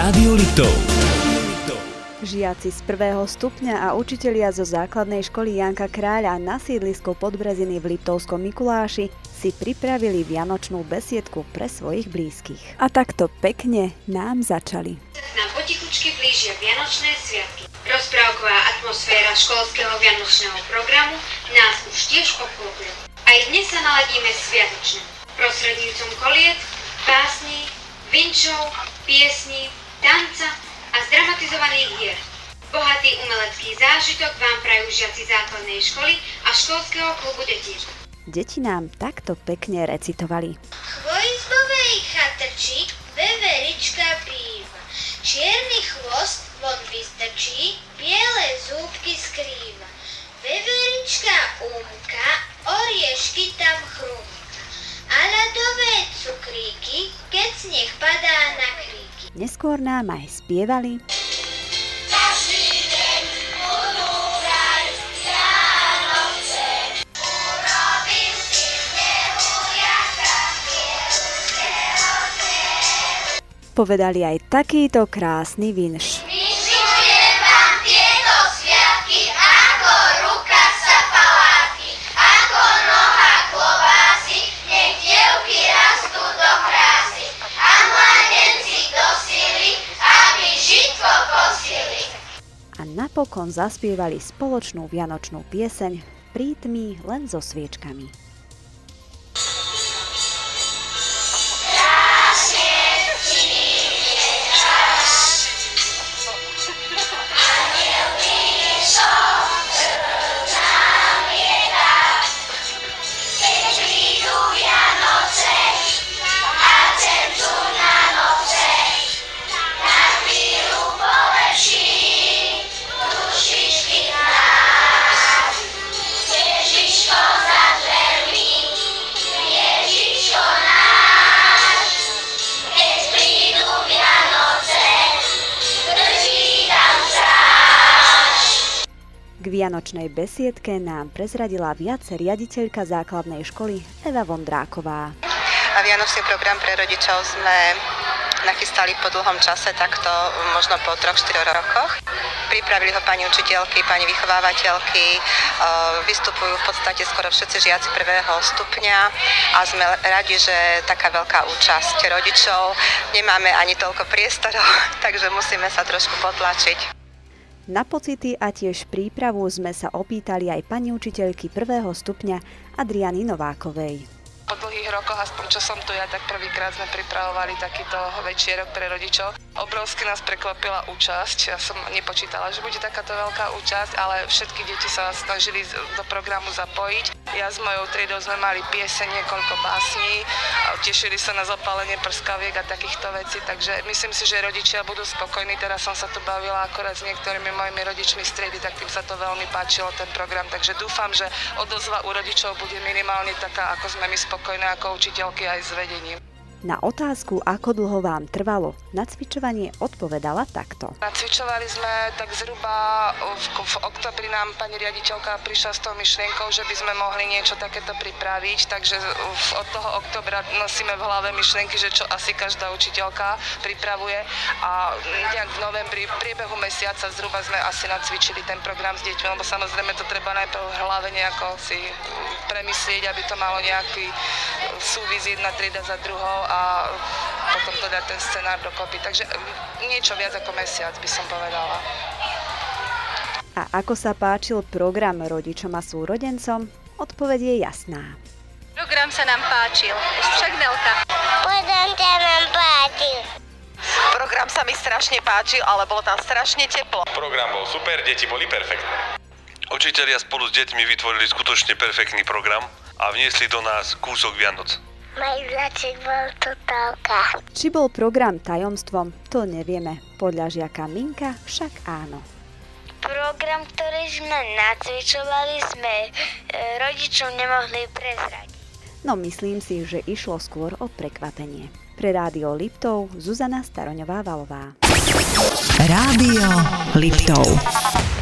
Rádio Liptov. Žiaci z 1. stupňa a učitelia zo základnej školy Janka Kráľa na sídlisku Podbreziny v Liptovskom Mikuláši si pripravili vianočnú besiedku pre svojich blízkych. A takto pekne nám začali. Nám potichučky blížia vianočné sviatky. Rozprávková atmosféra školského vianočného programu nás už tiež obklopuje. Aj dnes sa naladíme sviatočne. Prostredníctvom koliet, básní, vinčov, piesní, tanca a zdramatizovaných hier. Bohatý umelecký zážitok vám prajú žiaci základnej školy a školského klubu detí. Deti nám takto pekne recitovali. Vo izbovej chatrči veverička býva, čierny chvost von vystrčí, biele zúbky skrýva. Veverička umka, oriešky tam chrumka, a ľadové cukríky, keď sneh padá na kríky. Neskôr nám aj spievali. Každý deň budú hrať Vianoce. Urobil si z nehu jaka Povedali aj takýto krásny vinš. Vyžujem vám tieto sviatky, ako ruka sa paláti, ako noha klobásy, nech dievky rastú do krásy a mladenci do sily, aby žitko kosili. A napokon zaspievali spoločnú vianočnú pieseň v prítmi len so sviečkami. K vianočnej besiedke nám prezradila viac riaditeľka základnej školy Eva Vondráková. A vianočný program pre rodičov sme nachystali po dlhom čase, takto možno po 3-4 rokoch. Pripravili ho pani učiteľky, pani vychovávateľky, vystupujú v podstate skoro všetci žiaci 1. stupňa a sme radi, že taká veľká účasť rodičov. Nemáme ani toľko priestorov, takže musíme sa trošku potlačiť. Na pocity a tiež prípravu sme sa opýtali aj pani učiteľky 1. stupňa Adriany Novákovej. Po dlhých rokoch, aspoň čo som tu ja, tak prvýkrát sme pripravovali takýto večierok pre rodičov. Obrovsky nás prekvapila účasť. Ja som nepočítala, že bude takáto veľká účasť, ale všetky deti sa snažili do programu zapojiť. Ja s mojou triedou sme mali pieseň, niekoľko básní, tešili sa na zapálenie prskaviek a takýchto vecí, takže myslím si, že rodičia budú spokojní. Teraz som sa tu bavila akorát s niektorými mojimi rodičmi z triedy, tak tým sa to veľmi páčilo, ten program, takže dúfam, že odozva u rodičov bude minimálne taká, ako sme my spokojné ako učiteľky aj s vedením. Na otázku, ako dlho vám trvalo nacvičovanie, odpovedala takto. Nacvičovali sme tak zhruba v októbri, nám pani riaditeľka prišla s tou myšlienkou, že by sme mohli niečo takéto pripraviť, takže od toho októbra nosíme v hlave myšlienky, že čo asi každá učiteľka pripravuje a nejak v novembri, v priebehu mesiaca zhruba sme asi nacvičili ten program s deťmi, lebo samozrejme to treba najprv v hlave nejako si premyslieť, aby to malo nejaký súvis jedna trieda za druhou a potom to dať ten scenár dokopy. Takže niečo viac ako mesiac by som povedala. A ako sa páčil program rodičom a súrodencom? Odpoveď je jasná. Program sa nám páčil. Však Nelka. Program sa nám páčil. Program sa mi strašne páčil, ale bolo tam strašne teplo. Program bol super, deti boli perfektné. Učitelia spolu s deťmi vytvorili skutočne perfektný program a vniesli do nás kúsok Vianoc. Majzlaček bol totálka. Či bol program tajomstvom, to nevieme. Podľa žiaka Minka však áno. Program, ktorý sme nacvičovali, sme rodičom nemohli prezradiť. No myslím si, že išlo skôr o prekvapenie. Pre Rádio Liptov Zuzana Staroňová-Valová. Rádio Liptov.